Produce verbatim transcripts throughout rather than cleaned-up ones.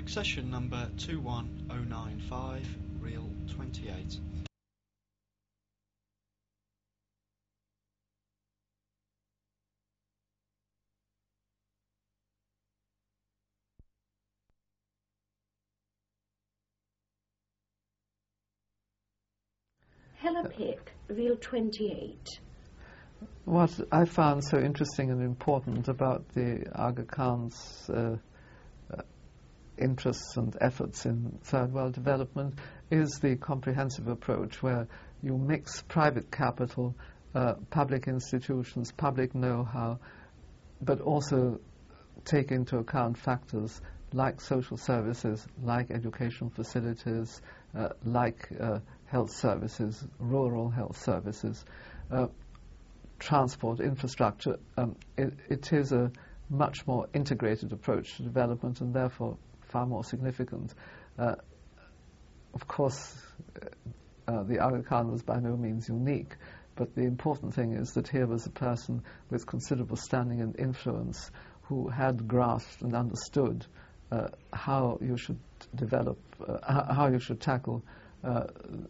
Session number two one oh nine five, reel twenty-eight. Hella Pick, reel twenty-eight. What I found so interesting and important about the Aga Khan's uh, uh, interests and efforts in third world development is the comprehensive approach where you mix private capital, uh, public institutions, public know-how, but also take into account factors like social services, like education facilities, uh, like uh, health services, rural health services, uh, transport, infrastructure. Um, it, it is a much more integrated approach to development and therefore far more significant. Uh, of course, uh, the Aga Khan was by no means unique, but the important thing is that here was a person with considerable standing and influence who had grasped and understood uh, how you should develop, uh, how you should tackle uh,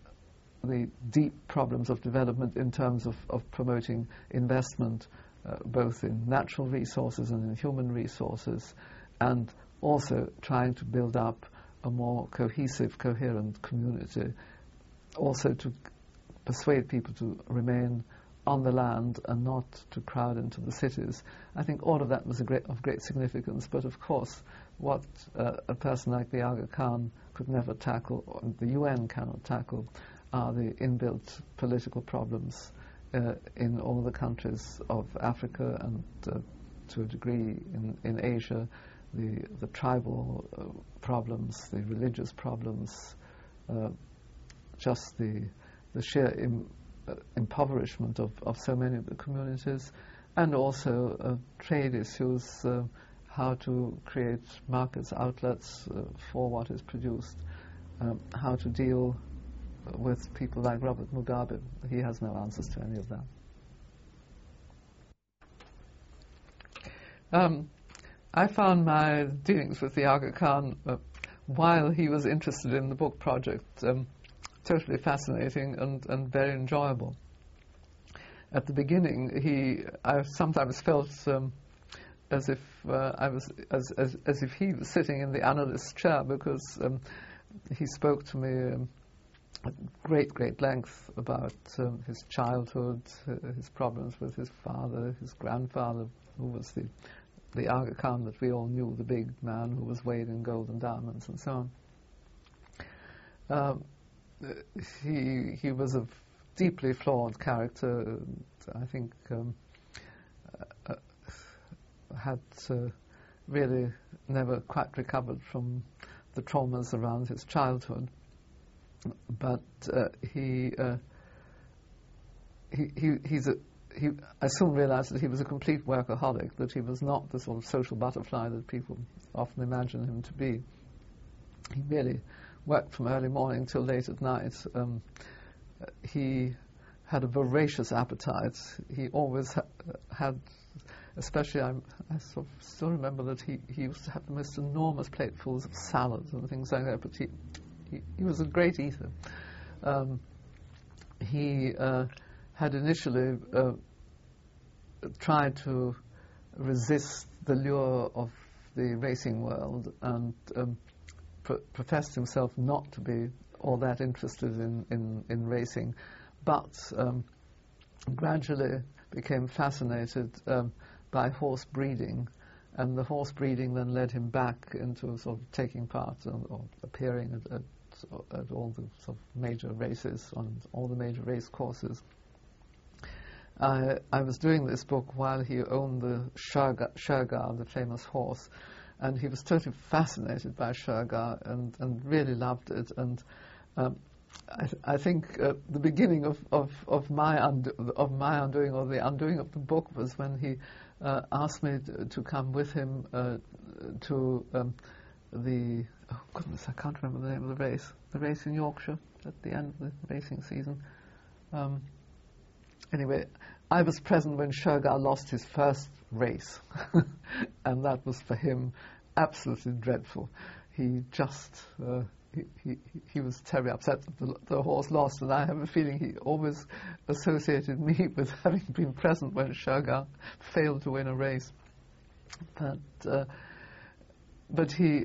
the deep problems of development in terms of, of promoting investment uh, both in natural resources and in human resources, and also trying to build up a more cohesive, coherent community, also to persuade people to remain on the land and not to crowd into the cities. I think all of that was a great, of great significance, but of course what uh, a person like the Aga Khan could never tackle, or the U N cannot tackle, are the inbuilt political problems uh, in all the countries of Africa and uh, to a degree in, in Asia, the, the tribal uh, problems, the religious problems, uh, just the, the sheer im, uh, impoverishment of, of so many of the communities, and also uh, trade issues, uh, how to create markets, outlets uh, for what is produced, um, how to deal with people like Robert Mugabe. He has no answers to any of that. Um, I found my dealings with the Aga Khan uh, while he was interested in the book project um, totally fascinating and, and very enjoyable. At the beginning, he, I sometimes felt um, as if uh, I was, as, as, as if he was sitting in the analyst's chair, because um, he spoke to me um, at great, great length about um, his childhood, uh, his problems with his father, his grandfather, who was the the Aga Khan that we all knew, the big man who was weighed in gold and diamonds and so on. Um, he he was a deeply flawed character. And I think um, uh, had uh, really never quite recovered from the traumas around his childhood. But uh, he, uh, he he he's a he. I soon realized that he was a complete workaholic. That he was not the sort of social butterfly that people often imagine him to be. He really worked from early morning till late at night. Um, he had a voracious appetite. He always ha had, especially I, I sort of still remember that he he used to have the most enormous platefuls of salads and things like that. But he He, he was a great eater. Um, he uh, had initially uh, tried to resist the lure of the racing world and um, pr professed himself not to be all that interested in, in, in racing, but um, gradually became fascinated um, by horse breeding, and the horse breeding then led him back into sort of taking part or, or appearing at, at at all the sort of major races, on all the major race courses. Uh, I was doing this book while he owned the Shergar, Shergar, the famous horse, and he was totally fascinated by Shergar and, and really loved it. And um, I, th I think uh, the beginning of, of, of, my undo of my undoing, or the undoing of the book, was when he uh, asked me to, to come with him uh, to um, the oh goodness, I can't remember the name of the race. The race in Yorkshire at the end of the racing season. Um, anyway, I was present when Shergar lost his first race, and that was for him absolutely dreadful. he just uh, he, he he was terribly upset that the, the horse lost, and I have a feeling he always associated me with having been present when Shergar failed to win a race. But uh, but he.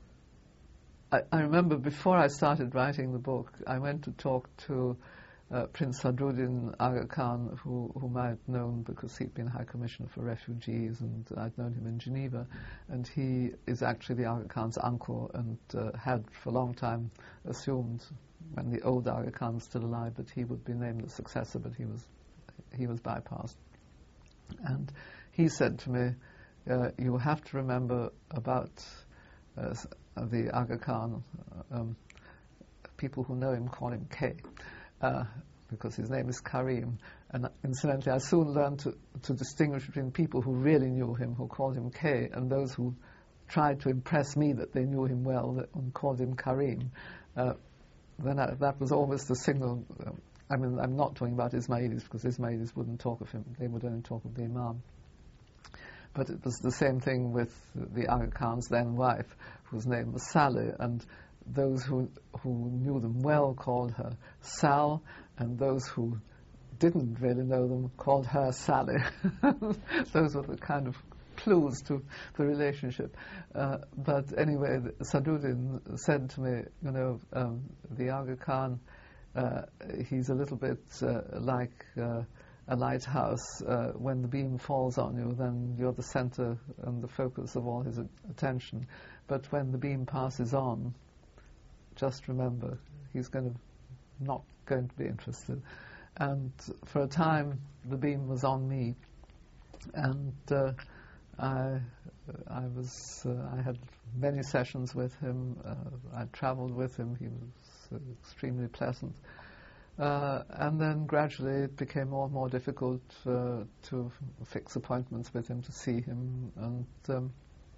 I, I remember before I started writing the book, I went to talk to uh, Prince Sadruddin Aga Khan, who, whom I had known because he'd been High Commissioner for Refugees, and I'd known him in Geneva. And he is actually the Aga Khan's uncle, and uh, had for a long time assumed, when the old Aga Khan was still alive, that he would be named the successor, but he was he was bypassed. And he said to me, uh, you have to remember about uh, the Aga Khan, um, people who know him call him K, uh, because his name is Karim. And incidentally, I soon learned to, to distinguish between people who really knew him, who called him K, and those who tried to impress me that they knew him well that, and called him Karim. Uh, then I, that was always the signal. Uh, I mean, I'm not talking about Ismailis, because Ismailis wouldn't talk of him. They would only talk of the Imam. But it was the same thing with the Aga Khan's then wife, whose name was Saleh, and those who who knew them well called her Sal, and those who didn't really know them called her Sally. Those were the kind of clues to the relationship. Uh, but anyway, Sadruddin said to me, you know, um, the Aga Khan, uh, he's a little bit uh, like uh, a lighthouse. Uh, when the beam falls on you, then you're the center and the focus of all his a- attention. But when the beam passes on, just remember, he's going to not going to be interested. And for a time, the beam was on me, and uh, I, I was, uh, I had many sessions with him. Uh, I travelled with him. He was uh, extremely pleasant. Uh, and then gradually it became more and more difficult uh, to f- fix appointments with him, to see him, and um,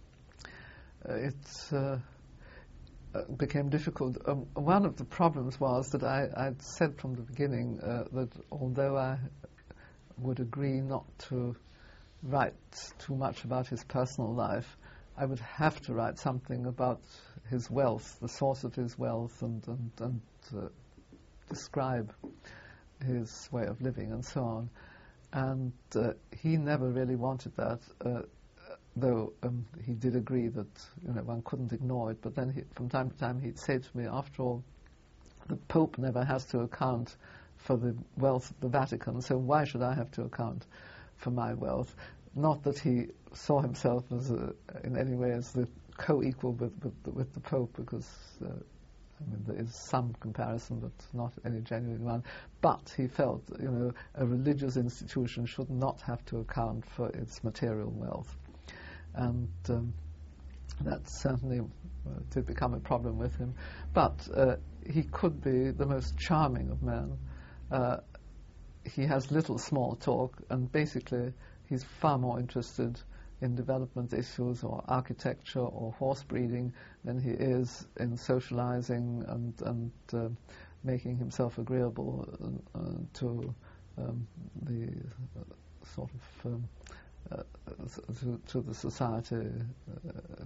it uh, became difficult. Um, one of the problems was that I, I'd said from the beginning uh, that although I would agree not to write too much about his personal life, I would have to write something about his wealth, the source of his wealth, and, and, and uh, describe his way of living and so on. And uh, he never really wanted that, uh, though um, he did agree that, you know, one couldn't ignore it. But then he, from time to time he'd say to me, after all, the Pope never has to account for the wealth of the Vatican, so why should I have to account for my wealth? Not that he saw himself as a, in any way as the co-equal with, with, the, with the Pope, because uh, I mean, there is some comparison, but not any genuine one. But he felt, you know, a religious institution should not have to account for its material wealth. And um, that certainly uh, did become a problem with him. But uh, he could be the most charming of men. Uh, he has little small talk, and basically he's far more interested in development issues or architecture or horse breeding than he is in socializing and, and uh, making himself agreeable uh, uh, to um, the uh, sort of um, uh, to, to the society, uh,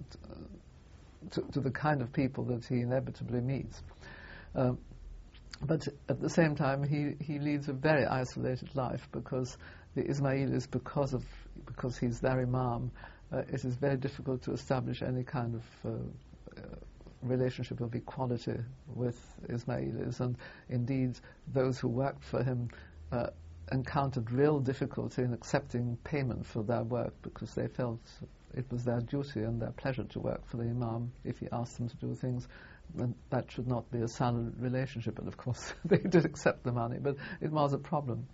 to, to the kind of people that he inevitably meets. Um, but at the same time, he, he leads a very isolated life, because the Ismailis, because of because he's their Imam, uh, it is very difficult to establish any kind of uh, uh, relationship of equality with Ismailis. And indeed, those who worked for him uh, encountered real difficulty in accepting payment for their work, because they felt it was their duty and their pleasure to work for the Imam. If he asked them to do things, then that should not be a salaried relationship. And of course, they did accept the money, but it was a problem.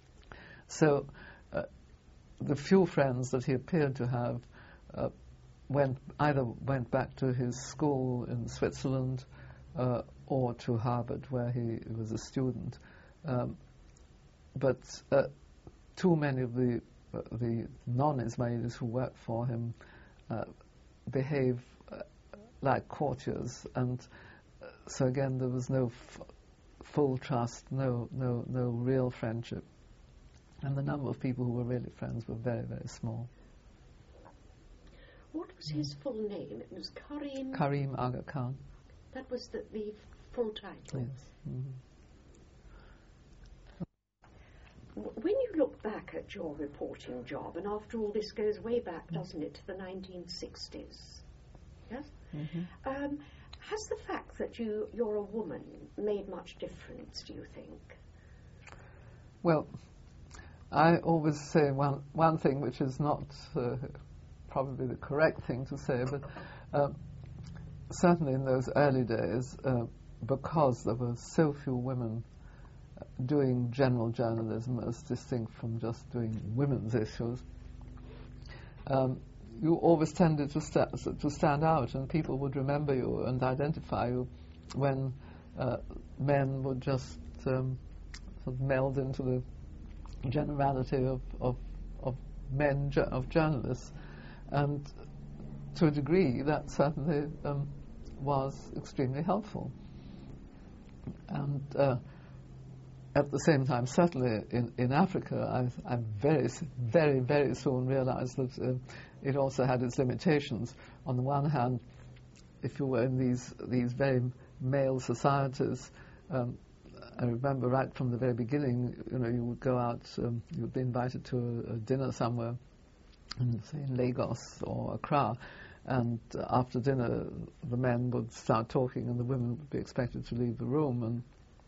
So uh, the few friends that he appeared to have uh, went either went back to his school in Switzerland uh, or to Harvard, where he was a student. Um, but uh, too many of the uh, the non-Ismailis who worked for him uh, behave uh, like courtiers, and uh, so again there was no f- full trust, no no no real friendship. And the number of people who were really friends were very, very small. What was his full name? It was Karim... Karim Aga Khan. That was the, the full title? Yes. Mm-hmm. When you look back at your reporting job, and after all this goes way back, doesn't it, to the nineteen sixties, yes? Mm-hmm. Um, has the fact that you, you're a woman made much difference, do you think? Well, I always say one, one thing which is not uh, probably the correct thing to say, but uh, certainly in those early days, uh, because there were so few women doing general journalism as distinct from just doing women's issues, um, you always tended to, sta- to stand out, and people would remember you and identify you when uh, men would just um, sort of meld into the generality of, of, of men, ju- of journalists. And to a degree, that certainly um, was extremely helpful. And uh, at the same time, certainly in, in Africa, I, I very, very, very soon realized that uh, it also had its limitations. On the one hand, if you were in these these very male societies, um, I remember right from the very beginning, you know, you would go out, um, you would be invited to a, a dinner somewhere, in, say in Lagos or Accra, and uh, after dinner, the men would start talking, and the women would be expected to leave the room, and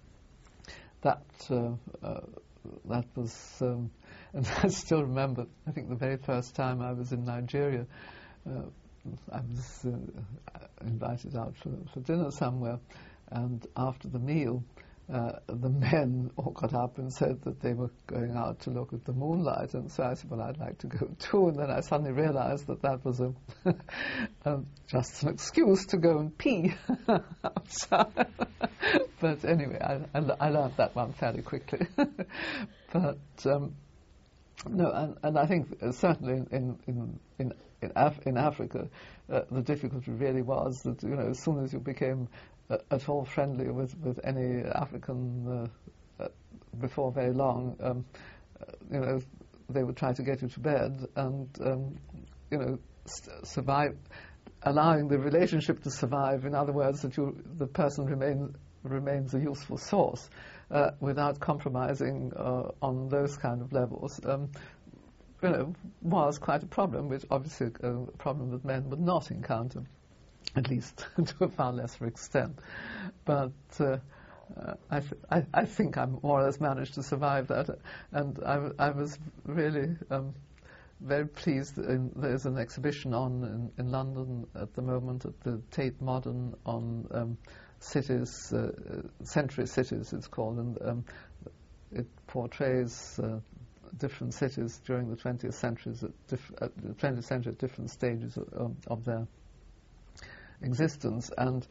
that uh, uh, that was, um, and I still remember, I think the very first time I was in Nigeria, uh, I was uh, invited out for, for dinner somewhere, and after the meal, uh, the men all got up and said that they were going out to look at the moonlight, and so I said, well, I'd like to go too, and then I suddenly realized that that was a, um, just an excuse to go and pee outside. But anyway, I, I, I learned that one fairly quickly. But um, no, and, and I think uh, certainly in in in in, Af- in Africa, uh, the difficulty really was that, you know, as soon as you became uh, at all friendly with with any African uh, uh, before very long, um, uh, you know, they would try to get you to bed, and um, you know, st- survive, allowing the relationship to survive. In other words, that you the person remains. remains a useful source uh, without compromising uh, on those kind of levels, um, you know, was quite a problem, which obviously a problem that men would not encounter, at least to a far lesser extent. But uh, uh, I, th- I, I think I more or less managed to survive that, and I, w- I was really um, very pleased. In, there's an exhibition on in, in London at the moment at the Tate Modern on um, cities, uh, century cities it's called, and um, it portrays uh, different cities during the twentieth centuries at, diff- at the twentieth century at different stages of, of their existence. And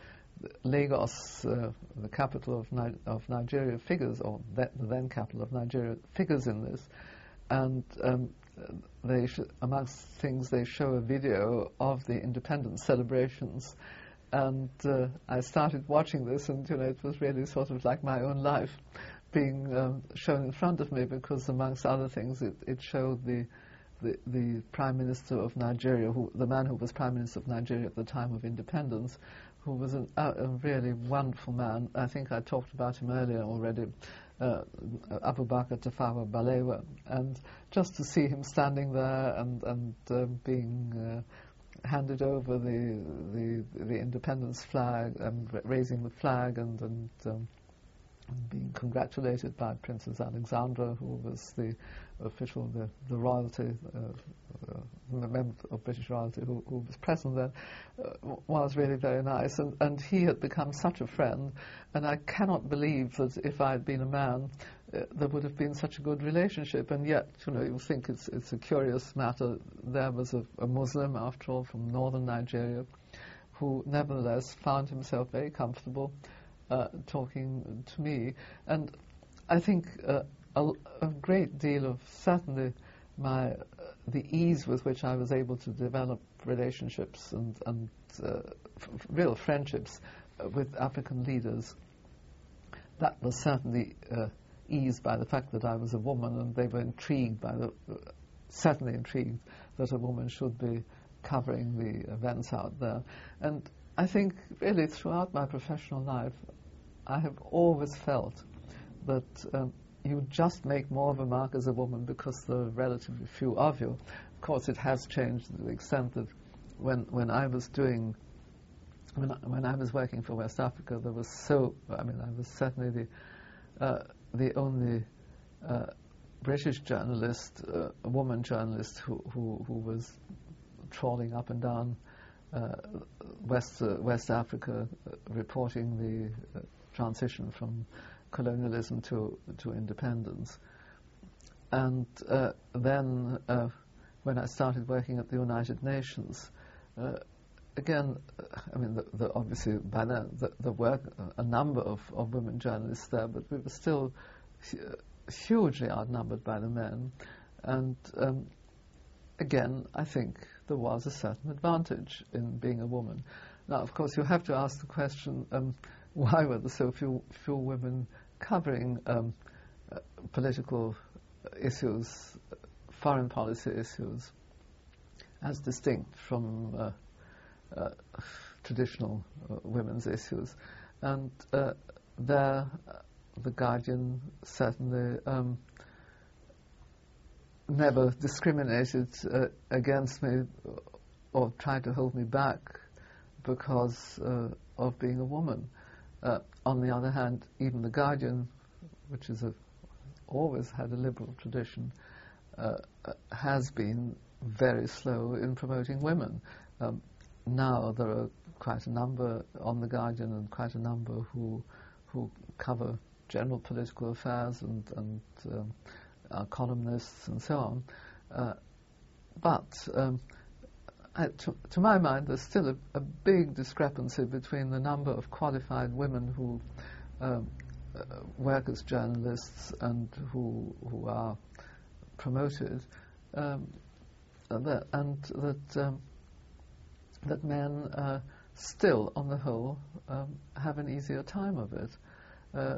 Lagos, uh, the capital of, Ni- of Nigeria, figures, or the, the then capital of Nigeria, figures in this. And um, they, sh- amongst things, they show a video of the independence celebrations. And uh, I started watching this, and, you know, it was really sort of like my own life being um, shown in front of me, because amongst other things, it, it showed the, the the Prime Minister of Nigeria, who the man who was Prime Minister of Nigeria at the time of independence, who was an, uh, a really wonderful man. I think I talked about him earlier already, uh, Abubakar Tafawa Balewa, and just to see him standing there and and uh, being uh, handed over the, the the independence flag and ra- raising the flag and and, um, and being congratulated by Princess Alexandra, who was the official, the, the royalty, uh, uh, the member of British royalty who, who was present there, uh, was really very nice. And, and he had become such a friend, and I cannot believe that if I had been a man, uh, there would have been such a good relationship. And yet, you know, you think it's it's a curious matter. There was a, a Muslim, after all, from northern Nigeria, who nevertheless found himself very comfortable uh, talking to me. And I think uh, a, a great deal of, certainly, my uh, the ease with which I was able to develop relationships and, and uh, f- real friendships uh, with African leaders, that was certainly uh, eased by the fact that I was a woman, and they were intrigued by the, uh, certainly intrigued that a woman should be covering the events out there. And I think really throughout my professional life, I have always felt that um, you just make more of a mark as a woman because there are relatively few of you. Of course, it has changed to the extent that when when I was doing, when I, when I was working for West Africa, there was so, I mean, I was certainly the uh, the only uh, British journalist, uh, a woman journalist who, who, who was trawling up and down uh, West uh, West Africa, uh, reporting the uh, transition from colonialism to to independence. And uh, then uh, when I started working at the United Nations, uh, again, I mean, the, the obviously by then the, there were a number of, of women journalists there, but we were still hu- hugely outnumbered by the men. And um, again, I think there was a certain advantage in being a woman. Now, of course, you have to ask the question, um, why were there so few, few women covering um, uh, political issues, foreign policy issues, as distinct from uh, uh, traditional uh, women's issues? And uh, there, uh, The Guardian certainly um, never discriminated uh, against me or tried to hold me back because uh, of being a woman. Uh, on the other hand, even The Guardian, which is a, always had a liberal tradition, uh, uh, has been very slow in promoting women. Um, now there are quite a number on The Guardian and quite a number who who cover general political affairs and, and um, are columnists and so on. Uh, but um, I, to, to my mind, there's still a, a big discrepancy between the number of qualified women who um, uh, work as journalists and who who are promoted, um, and that, and that, um, that men uh, still, on the whole, um, have an easier time of it. Uh,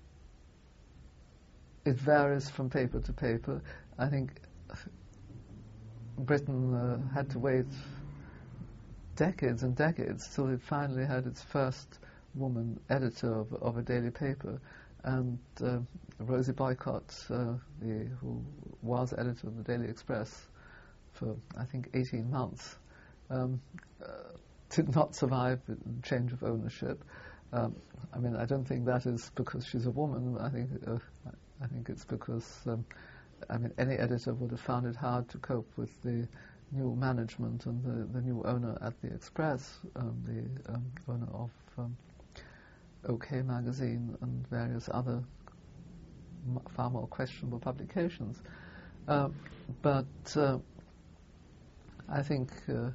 it varies from paper to paper. I think Britain uh, had to wait decades and decades till it finally had its first woman editor of, of a daily paper. And uh, Rosie Boycott, uh, the, who was editor of the Daily Express for, I think, eighteen months, um, uh, did not survive the change of ownership. Um, I mean, I don't think that is because she's a woman. I think uh, I think it's because um, I mean, any editor would have found it hard to cope with the new management and the, the new owner at the Express, um, the um, owner of um, OK Magazine and various other m- far more questionable publications. Uh, but uh, I think uh,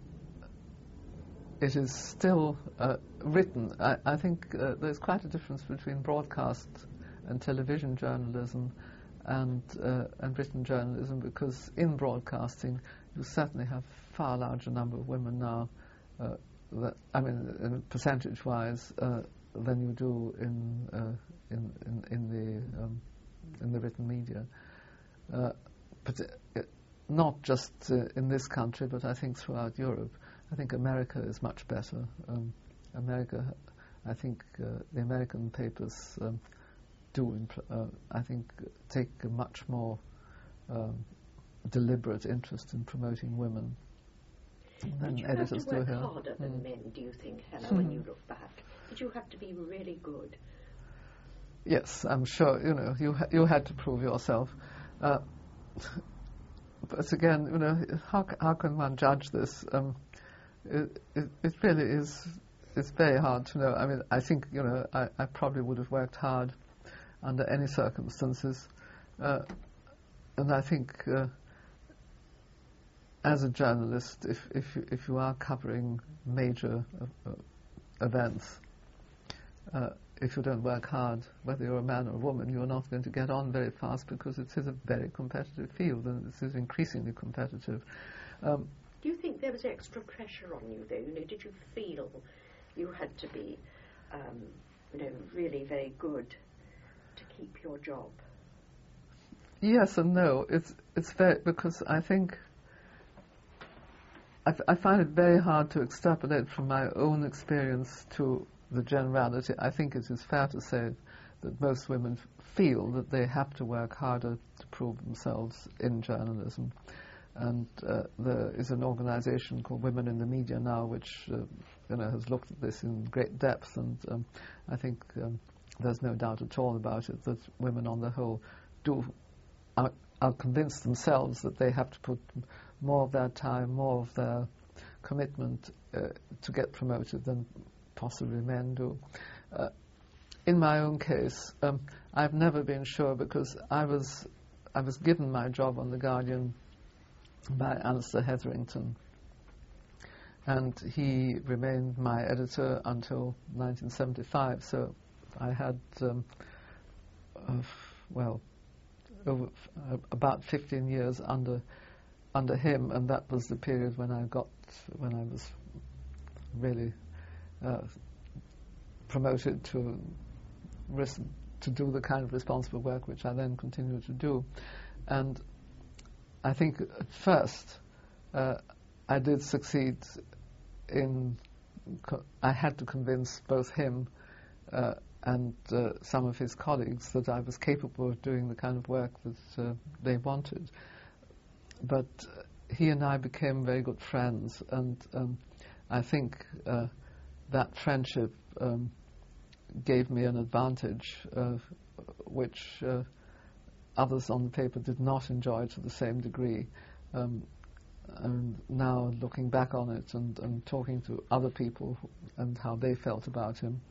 it is still uh, written. I, I think uh, there's quite a difference between broadcast and television journalism and uh, and written journalism, because in broadcasting you certainly have far larger number of women now, uh, that, I mean, uh, percentage-wise, uh, than you do in uh, in, in in the um, in the written media. Uh, but uh, not just uh, in this country, but I think throughout Europe. I think America is much better. Um, America, I think uh, the American papers um, do, impl- uh, I think, take a much more um, deliberate interest in promoting women than Did you editors have to do work here. harder than Mm. men, do you think, Hella, when you look back? Did you have to be really good? Yes, I'm sure. You know, you ha- you had to prove yourself. Uh, but again, you know, how c- how can one judge this? Um, it, it it really is. It's very hard to know. I mean, I think, you know, I, I probably would have worked hard under any circumstances, uh, and I think uh, as a journalist, if if you, if you are covering major uh, uh, events, uh, if you don't work hard, whether you're a man or a woman, you're not going to get on very fast, because it is a very competitive field, and it is increasingly competitive. Um, Do you think there was extra pressure on you, though? You know, did you feel you had to be, um, you know, really very good to keep your job? Yes and no. It's it's very, because I think I, f- I find it very hard to extrapolate from my own experience to the generality. I think it is fair to say that most women f- feel that they have to work harder to prove themselves in journalism. And uh, there is an organization called Women in the Media now, which uh, you know, has looked at this in great depth, and um, I think um, there's no doubt at all about it that women on the whole do are, are convinced themselves that they have to put more of their time, more of their commitment uh, to get promoted than possibly men do. Uh, in my own case, um, I've never been sure, because I was I was given my job on The Guardian by Alistair Hetherington, and he remained my editor until nineteen seventy-five, so I had um, uh, well over, uh, about fifteen years under under him, and that was the period when I got when I was really uh, promoted to ris- to do the kind of responsible work which I then continued to do. And I think at first uh, I did succeed in, co- I had to convince both him uh, and uh, some of his colleagues that I was capable of doing the kind of work that uh, they wanted. But uh, he and I became very good friends, and um, I think uh, that friendship um, gave me an advantage uh, which uh, others on the paper did not enjoy to the same degree. Um, and now looking back on it and, and talking to other people and how they felt about him,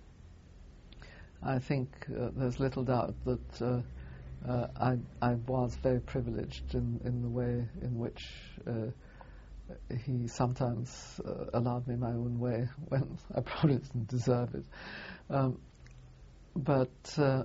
I think uh, there's little doubt that uh, uh, I, I was very privileged in, in the way in which uh, he sometimes uh, allowed me my own way when I probably didn't deserve it. Um, but uh,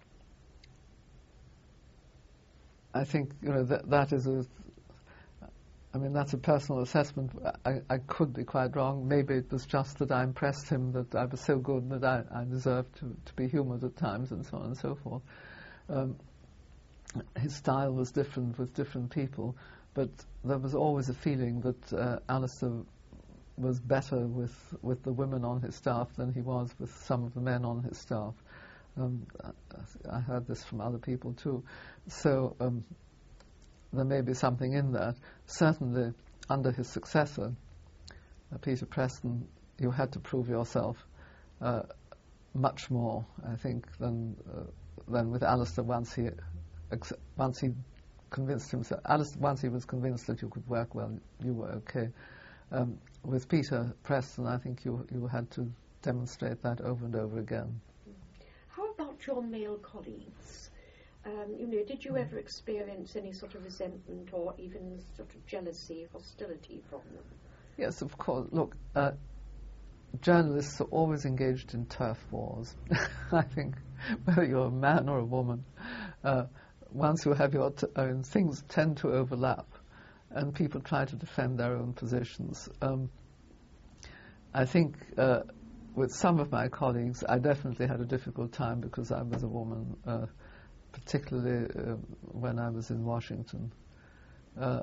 I think, you know, that that is a, I mean, that's a personal assessment. I, I could be quite wrong. Maybe it was just that I impressed him, that I was so good that I, I deserved to, to be humoured at times, and so on and so forth. Um, his style was different with different people, but there was always a feeling that uh, Alistair was better with, with the women on his staff than he was with some of the men on his staff. Um, I heard this from other people too. So um, there may be something in that. Certainly, under his successor, uh, Peter Preston, you had to prove yourself uh, much more, I think, than uh, than with Alistair once he ex- once he convinced himself. Alistair, once he was convinced that you could work well, you were okay. Um, with Peter Preston, I think you you had to demonstrate that over and over again. How about your male colleagues? Um, you know, did you mm. ever experience any sort of resentment or even sort of jealousy, hostility from them? Yes, of course. Look, uh, journalists are always engaged in turf wars. I think, whether you're a man or a woman, uh, once you have your t- own, things tend to overlap, and people try to defend their own positions. Um, I think uh, with some of my colleagues, I definitely had a difficult time because I was a woman, uh, particularly uh, when I was in Washington. Uh,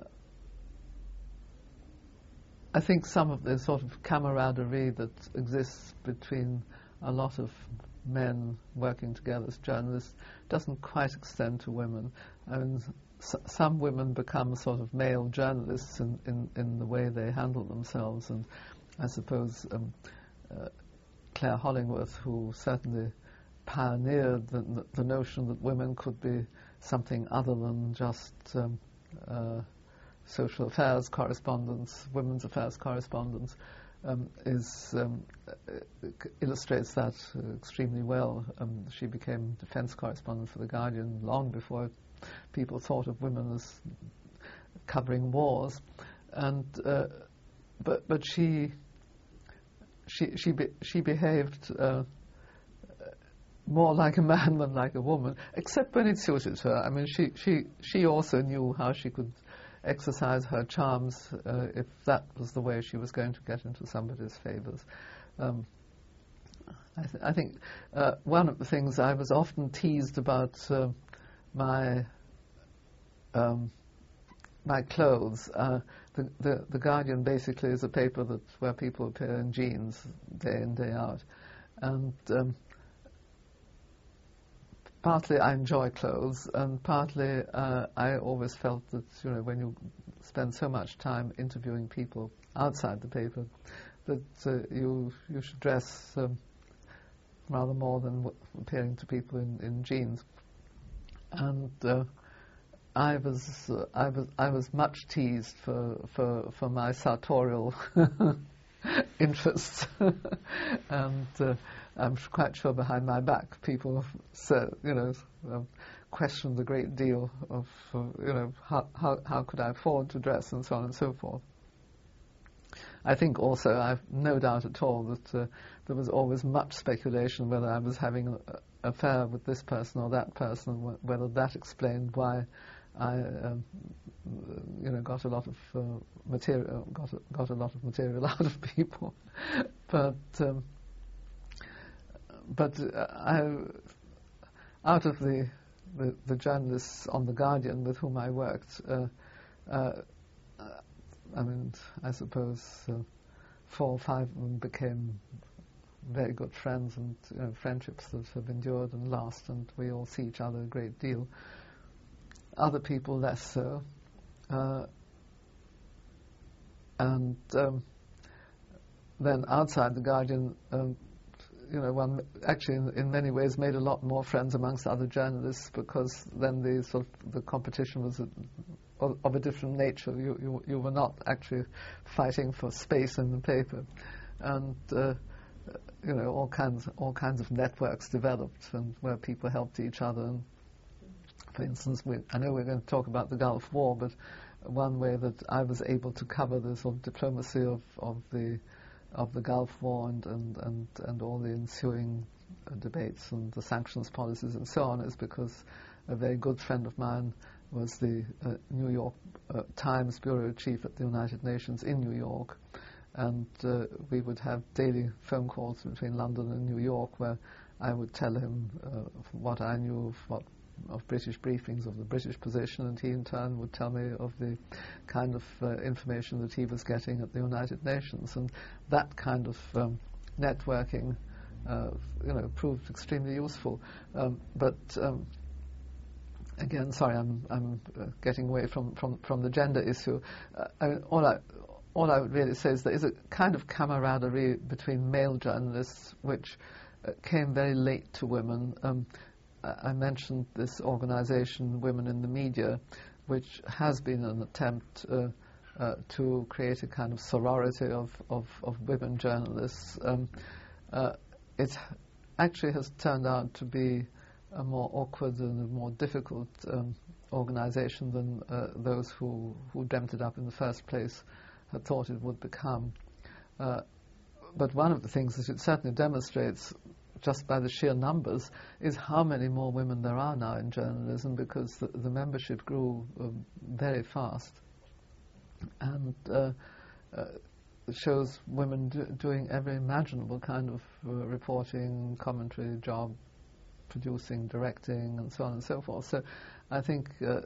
I think some of the sort of camaraderie that exists between a lot of men working together as journalists doesn't quite extend to women. I mean, s- some women become sort of male journalists in, in, in the way they handle themselves, and I suppose um, uh, Claire Hollingworth, who certainly pioneered the, the notion that women could be something other than just um, uh, social affairs correspondents, women's affairs correspondents, um, is um, uh, illustrates that uh, extremely well. Um, she became defense correspondent for The Guardian long before people thought of women as covering wars, and uh, but but she she she be, she behaved uh, more like a man than like a woman, except when it suited her. I mean, she she she also knew how she could exercise her charms uh, if that was the way she was going to get into somebody's favours. Um, I, th- I think uh, one of the things I was often teased about uh, my um, my clothes, uh, the, the the Guardian basically is a paper that where people appear in jeans day in day out, and um, partly I enjoy clothes, and partly uh, I always felt that, you know, when you spend so much time interviewing people outside the paper, that uh, you you should dress um, rather more than w- appearing to people in, in jeans. And uh, I was uh, I was I was much teased for for, for my sartorial interests, and uh, I'm quite sure behind my back people said, you know, uh, questioned a great deal of uh, you know how, how how could I afford to dress and so on and so forth. I think also I've no doubt at all that uh, there was always much speculation whether I was having an affair with this person or that person, wh- whether that explained why I, um, you know, got a lot of uh, material, got a, got a lot of material out of people. but um, but uh, I, out of the, the the journalists on the Guardian with whom I worked. Uh, uh, I mean, I suppose uh, four or five of them became very good friends, and, you know, friendships that have endured and last, and we all see each other a great deal. Other people less so. Uh, and um, then outside the Guardian, um, you know, one actually in, in many ways made a lot more friends amongst other journalists, because then the sort of the competition was a, of, of a different nature. You, you you were not actually fighting for space in the paper, and uh, you know, all kinds all kinds of networks developed, and where people helped each other. And for instance, we, I know we're going to talk about the Gulf War, but one way that I was able to cover the sort of diplomacy of, of the of the Gulf War and and, and, and all the ensuing uh, debates and the sanctions policies and so on is because a very good friend of mine was the uh, New York uh, Times bureau chief at the United Nations in New York, and uh, we would have daily phone calls between London and New York where I would tell him uh, what I knew of what of British briefings, of the British position, and he in turn would tell me of the kind of uh, information that he was getting at the United Nations, and that kind of um, networking, uh, you know, proved extremely useful. Um, but um, again, sorry, I'm I'm uh, getting away from, from, from the gender issue. Uh, I mean, all I all I would really say is there is a kind of camaraderie between male journalists which uh, came very late to women. Um, I mentioned this organization, Women in the Media, which has been an attempt uh, uh, to create a kind of sorority of, of, of women journalists. Um, uh, it actually has turned out to be a more awkward and a more difficult um, organization than uh, those who, who dreamt it up in the first place had thought it would become. Uh, but one of the things that it certainly demonstrates, just by the sheer numbers, is how many more women there are now in journalism, because the, the membership grew uh, very fast, and uh, uh, shows women do, doing every imaginable kind of uh, reporting, commentary job, producing, directing, and so on and so forth. So I think uh,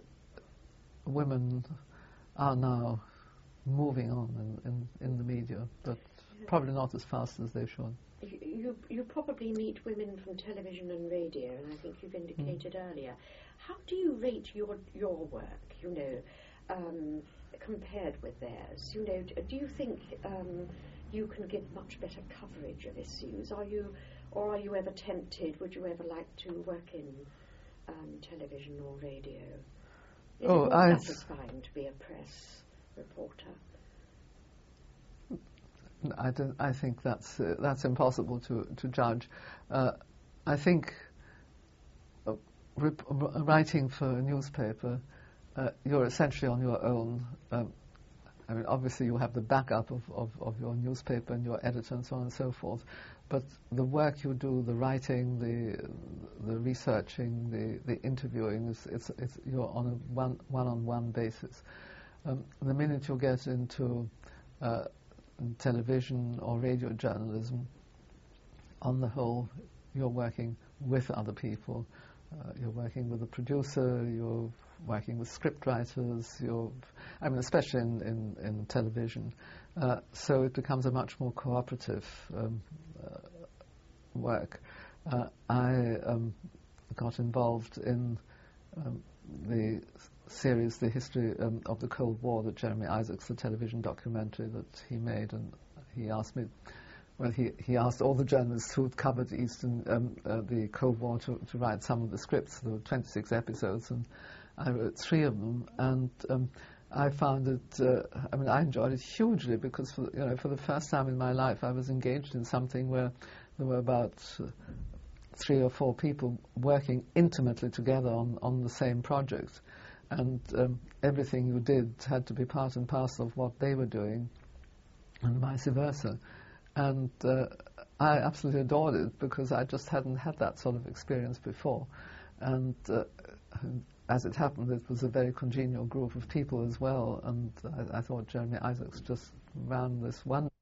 women are now moving on in, in, in the media, but probably not as fast as they should. You, you, you probably meet women from television and radio, and I think you've indicated mm. earlier. How do you rate your your work, you know, um, compared with theirs? You know, do you think um, you can give much better coverage of issues? Are you, or are you ever tempted? Would you ever like to work in um, television or radio? Is oh, it more I satisfying to be a press reporter? I don't. I think that's uh, that's impossible to to judge. Uh, I think uh, rip, r- writing for a newspaper, uh, you're essentially on your own. Um, I mean, obviously you have the backup of, of, of your newspaper and your editor and so on and so forth. But the work you do, the writing, the the researching, the, the interviewing, is it's, it's you're on a one one-on-one basis. Um, the minute you get into uh, television or radio journalism, on the whole, you're working with other people, uh, you're working with a producer, you're working with script writers, you're, I mean, especially in, in, in television. Uh, so it becomes a much more cooperative um, uh, work. Uh, I um, got involved in um, the series, The History um, of the Cold War, that Jeremy Isaacs, the television documentary that he made, and he asked me, well, he, he asked all the journalists who had covered Eastern, um, uh, the Cold War to, to write some of the scripts. There were twenty-six episodes, and I wrote three of them, and um, I found it, uh, I mean, I enjoyed it hugely, because for, you know, for the first time in my life I was engaged in something where there were about uh, three or four people working intimately together on, on the same project, and um, everything you did had to be part and parcel of what they were doing, and vice versa. And uh, I absolutely adored it, because I just hadn't had that sort of experience before. And uh, as it happened, it was a very congenial group of people as well, and I, I thought Jeremy Isaacs just ran this one.